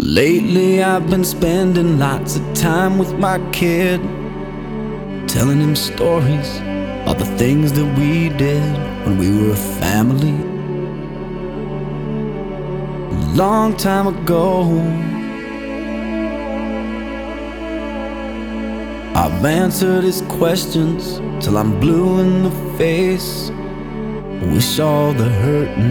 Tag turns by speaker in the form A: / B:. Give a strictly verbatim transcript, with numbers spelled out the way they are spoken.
A: Lately I've been spending lots of time with my kid, telling him stories of the things that we did when we were a family. A long time ago, I've answered his questions till I'm blue in the face. Wish all the hurt and